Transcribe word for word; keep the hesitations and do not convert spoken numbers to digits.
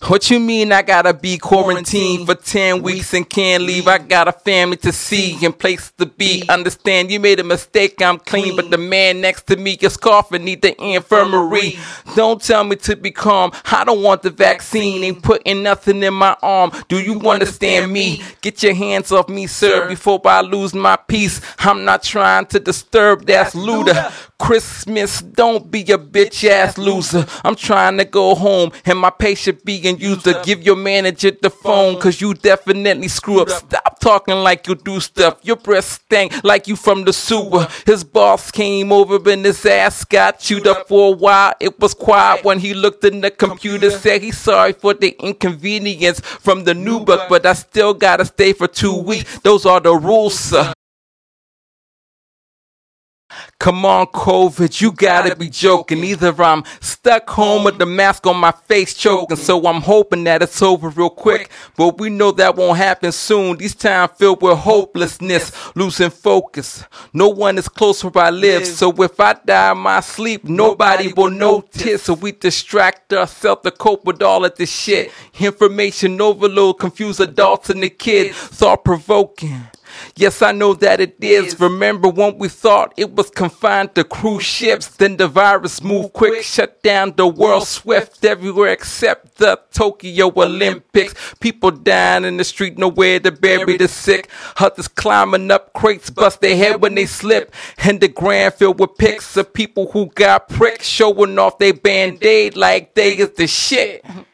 What you mean I gotta be quarantined for ten weeks and can't leave? I got a family to see and place to be. Understand you made a mistake, I'm clean, but the man next to me is coughing, need the infirmary. Don't tell me to be calm, I don't want the vaccine, ain't putting nothing in my arm. Do you understand me? Get your hands off me, sir, before I lose my peace. I'm not trying to disturb, that's Luda. Christmas, don't be a bitch ass loser. I'm trying to go home and my patient being used to give your manager the phone, cause you definitely screw up. Stop talking like you do stuff. Your breath stank like you from the sewer. His boss came over and his ass got chewed up for a while. It was quiet when he looked in the computer, said he's sorry for the inconvenience from the new book, but I still gotta stay for two weeks. Those are the rules, sir. Come on, COVID, you gotta be joking. Either I'm stuck home with the mask on my face choking, so I'm hoping that it's over real quick. But we know that won't happen soon. These times filled with hopelessness, losing focus. No one is close where I live, so if I die in my sleep, nobody will notice. So we distract ourselves to cope with all of this shit. Information overload, confuse adults and the kids. Thought-provoking. Yes, I know that it is. Remember when we thought it was confined to cruise ships? Then the virus moved quick, shut down the world swift everywhere except the Tokyo Olympics. People dying in the street, nowhere to bury the sick. Others climbing up crates, bust their head when they slip. And the ground filled with pics of people who got pricked, showing off their band-aid like they is the shit.